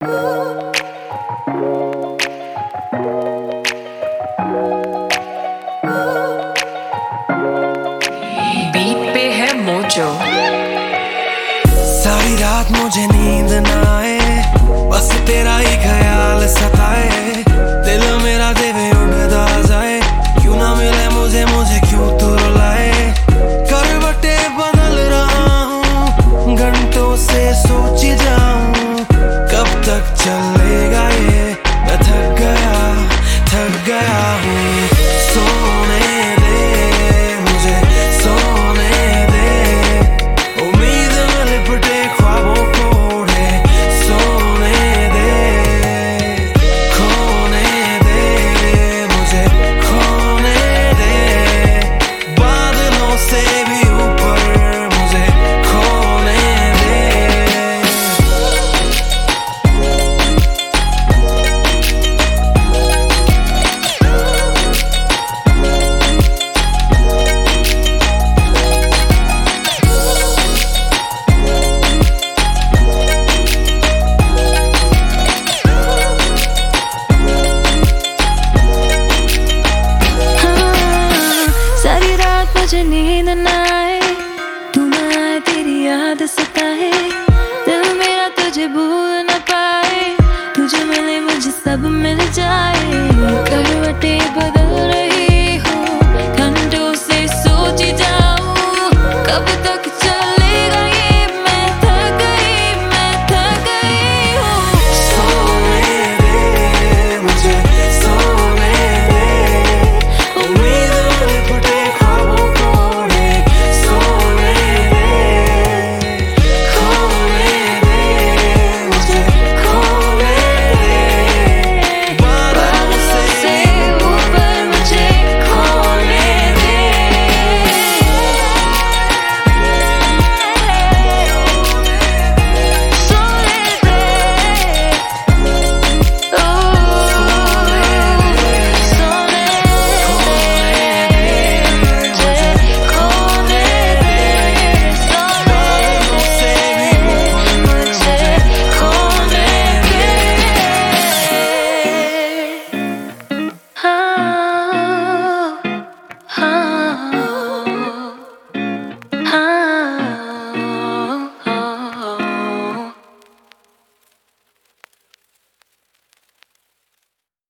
Beat पे है mojo. सारी रात मुझे नींद ना आए, बस तेरा ही ख्याल सताए। दिल मेरा देवे उड़ता जाए, क्यों ना मिले मुझे क्यों तू रुलाए। करवटे बदल रहा हूँ, घंटों से सोच जाऊं, कब तक चलेगा ये। मैं थक गया हूँ। सोने दे मुझे, सोने दे। उम्मीद में लिपटे ख्वाबों को उड़े, सोने दे। खोने दे मुझे, खोने दे। बादलों से भी ऊपर मुझे खोने दे। मुझे नींद ना आए, तू ना आए, तेरी याद सताए। दिल मेरा तुझे भूल ना पाए, तुझे मिले मुझे सब मिल जाए। करवटें बदल